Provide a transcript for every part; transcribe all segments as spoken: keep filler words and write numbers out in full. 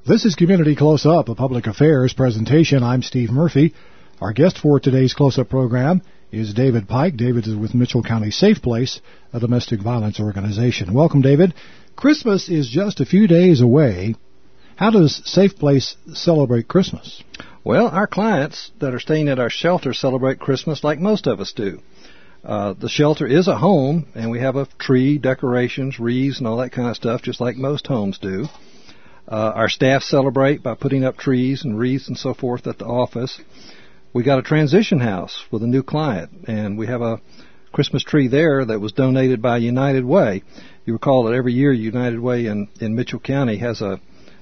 This is Community Close-Up, a public affairs presentation. I'm Steve Murphy. Our guest for today's Close-Up program is David Pike. David is with Mitchell County Safe Place, a domestic violence organization. Welcome, David. Christmas is just a few days away. How does Safe Place celebrate Christmas? Well, our clients that are staying at our shelter celebrate Christmas like most of us do. Uh, the shelter is a home, and we have a tree, decorations, wreaths, and all that kind of stuff, just like most homes do. Uh, our staff celebrate by putting up trees and wreaths and so forth at the office. We got a transition house with a new client, and we have a Christmas tree there that was donated by United Way. You recall that every year United Way in, in Mitchell County has a,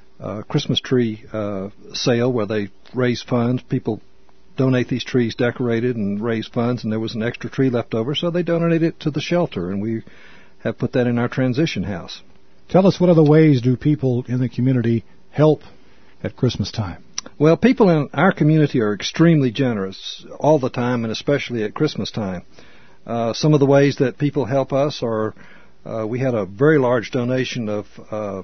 a Christmas tree uh, sale where they raise funds. People donate these trees decorated and raise funds, and there was an extra tree left over, so they donated it to the shelter, and we have put that in our transition house. Tell us, what other ways do people in the community help at Christmas time? Well, people in our community are extremely generous all the time, and especially at Christmas time. Uh, some of the ways that people help us are, uh, we had a very large donation of uh,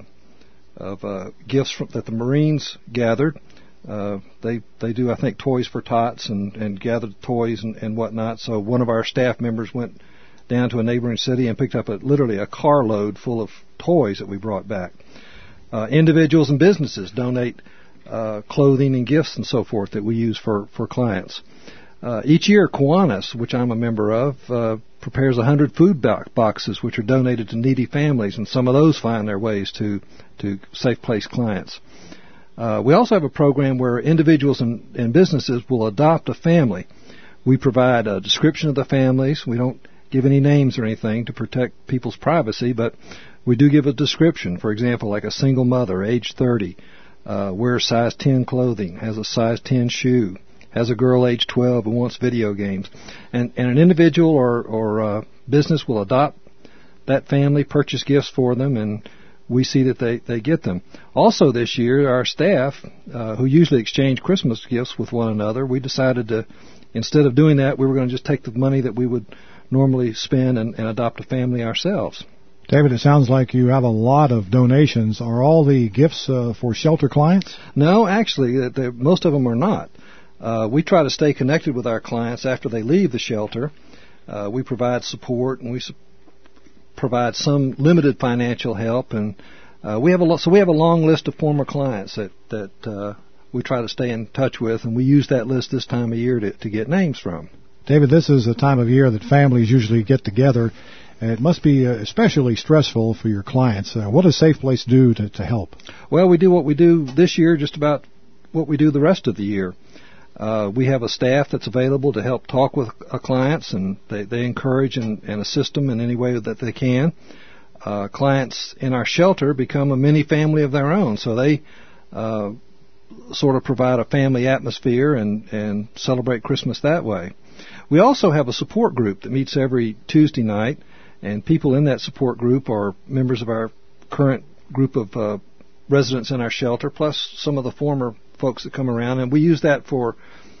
of uh, gifts from, that the Marines gathered. Uh, they they do, I think, Toys for Tots and, and gathered toys and, and whatnot. So one of our staff members went down to a neighboring city and picked up a, literally a carload full of toys that we brought back. Uh, individuals and businesses donate uh, clothing and gifts and so forth that we use for, for clients. Uh, each year, Kiwanis, which I'm a member of, uh, prepares one hundred food bo- boxes which are donated to needy families, and some of those find their ways to, to Safe Place clients. Uh, we also have a program where individuals and, and businesses will adopt a family. We provide a description of the families. We don't give any names or anything to protect people's privacy, but we do give a description. For example, like a single mother, age thirty, uh, wears size ten clothing, has a size ten shoe, has a girl age twelve who wants video games. And, and an individual or, or uh, business will adopt that family, purchase gifts for them, and we see that they, they get them. Also this year, our staff, uh, who usually exchange Christmas gifts with one another, we decided to, instead of doing that, we were going to just take the money that we would normally spend and, and adopt a family ourselves. David, it sounds like you have a lot of donations. Are all the gifts uh, for shelter clients? No, actually, most of them are not. Uh, we try to stay connected with our clients after they leave the shelter. Uh, we provide support, and we su- provide some limited financial help, and uh, we have a lo- so we have a long list of former clients that that uh, we try to stay in touch with, and we use that list this time of year to, to get names from. David, this is a time of year that families usually get together, and it must be uh, especially stressful for your clients. Uh, what does Safe Place do to, to help? Well, we do what we do this year, just about what we do the rest of the year. Uh, we have a staff that's available to help talk with uh, clients, and they, they encourage and, and assist them in any way that they can. Uh, clients in our shelter become a mini family of their own, so they uh, sort of provide a family atmosphere and, and celebrate Christmas that way. We also have a support group that meets every Tuesday night, and people in that support group are members of our current group of uh, residents in our shelter, plus some of the former folks that come around, and we use that for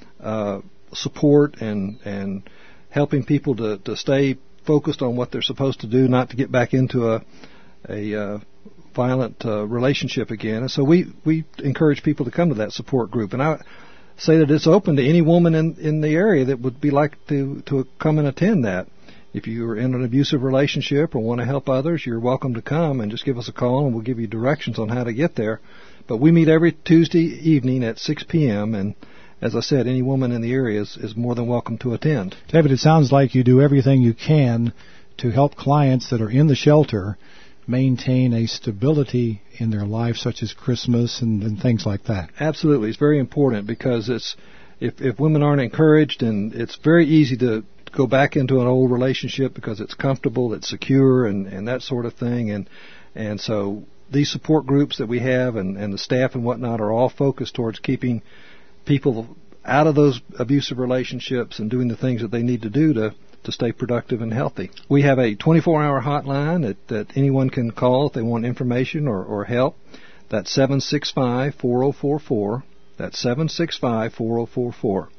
uh, support and and helping people to, to stay focused on what they're supposed to do, not to get back into a a uh, violent uh, relationship again. And so we, we encourage people to come to that support group, and I say that it's open to any woman in, in the area that would be like to, to come and attend that. If you're in an abusive relationship or want to help others, you're welcome to come and just give us a call, and we'll give you directions on how to get there. But we meet every Tuesday evening at six p.m., and as I said, any woman in the area is, is more than welcome to attend. David, it sounds like you do everything you can to help clients that are in the shelter maintain a stability in their life, such as Christmas and, and things like that. Absolutely. It's very important, because it's if, if women aren't encouraged, and it's very easy to go back into an old relationship because it's comfortable, it's secure, and, and that sort of thing. And and so these support groups that we have and, and the staff and whatnot are all focused towards keeping people out of those abusive relationships and doing the things that they need to do to to stay productive and healthy. We have a twenty-four hour hotline that, that anyone can call if they want information or, or help. That's seven six five, four oh four four. That's seven six five, four oh four four.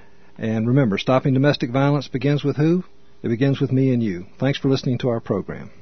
And remember, stopping domestic violence begins with who? It begins with me and you. Thanks for listening to our program.